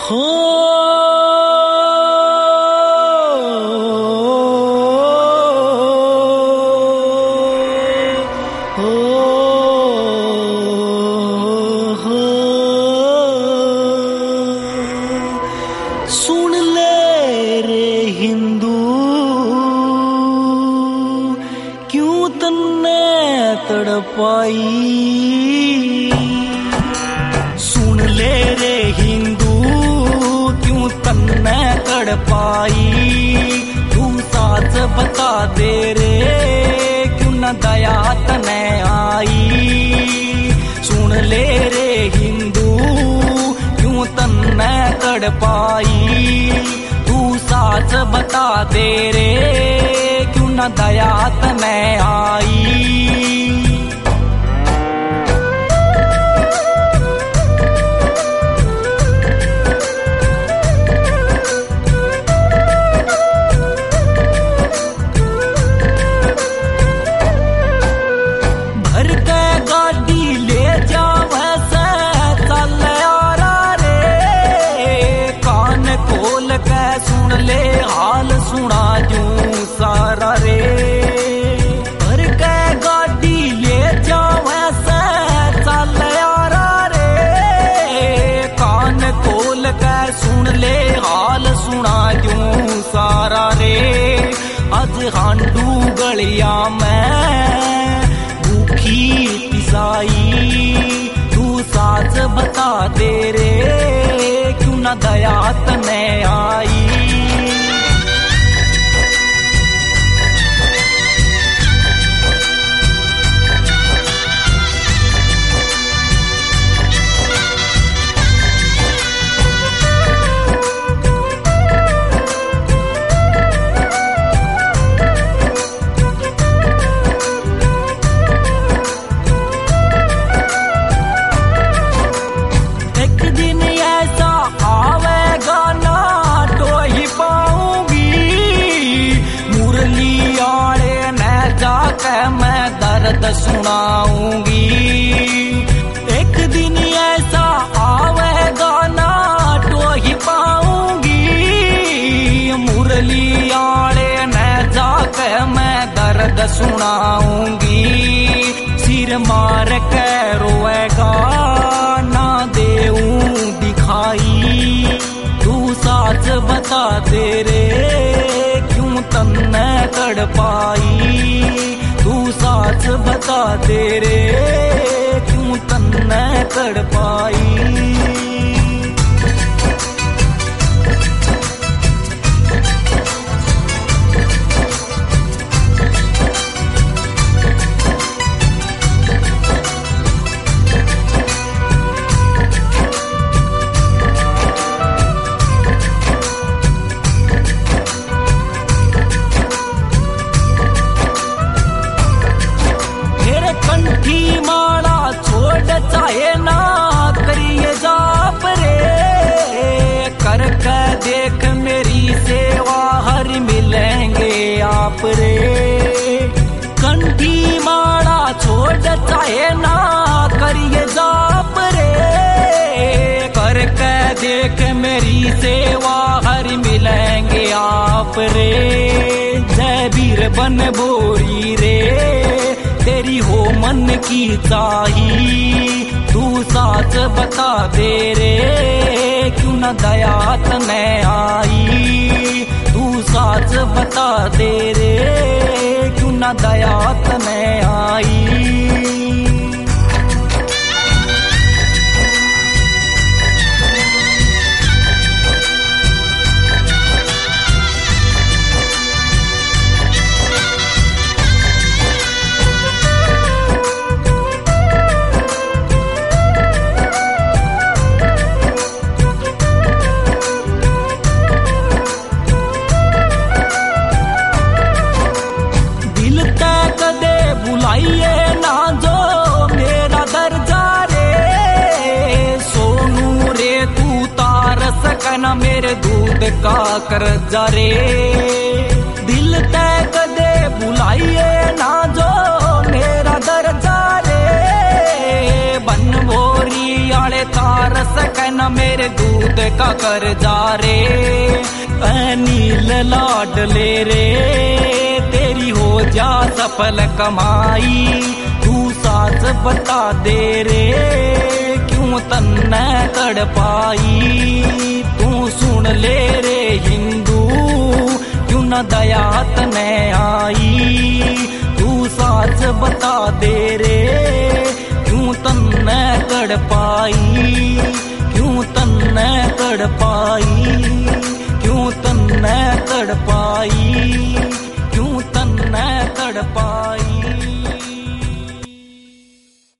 हो सुन ले रे हिंदू, क्यों तन्ने तड़पाई। सुन ले रे हिंदू, क्यों तन्ने तड़पाई। तू साच बता दे रे, क्यों न दया तने आई। सुन ले रे हिंदू, क्यों तन्ने तड़पाई। तू साच बता दे रे, क्यों न दया तने आई। सुन ले हाल सुना जूं सारा रे। भर के गाड़ी ले जावे से चल यारा रे। कान खोल के सुन ले हाल सुना जूं सारा रे। अज हांडू गलिया में भूखी पिसाई। तू साच बता दे रे, क्यों न दया तने आई। मैं दर्द सुनाऊंगी। एक दिन ऐसा आवेगा ना तो ही पाऊंगी। मुरली आड़े न जाके मैं दर्द सुनाऊंगी। सिर मार के रोएगा ना देऊं दिखाई। तू साच बता दे रे, क्यों तन्ने तड़पाई। तू साच बता दे रे, क्यों तन्ने तड़पाई। कंठी माला छोड़ चाहे ना करिए जाप रे। करके देख मेरी सेवा हर मिलेंगे आप रे। कंठी माला छोड़ चाहे ना करिए जाप रे। करके देख मेरी सेवा हर मिलेंगे आप रे। जय वीर बन बोरी रे, तेरी हो मन की चाही। तू साच बता दे रे, क्यों न दया तने आई। तू साच बता दे रे, क्यों न दया तने आई। बुलाइए ना जो मेरा दर्जा रे। सोनू रे तू तार सकना मेरे दूध का कर्जा रे। दिल तय कदे बुलाइए ना जो मेरा दर्जा रे। बन भोरी वाले तार सकन मेरे दूध का कर जा रे। नील लाडले रे तेरी हो जा सफल कमाई, तू साच बता दे रे क्यों तन्ने तड़ पाई। तू सुन ले रे हिंदू क्यों न दया तने आई, तू साच बता दे रे क्यों तन्ने तड़ पाई, क्यों तन्ने तड़ पाई, क्यों तन्ने तड़ पाई, क्यों तन्ने तड़ पाई।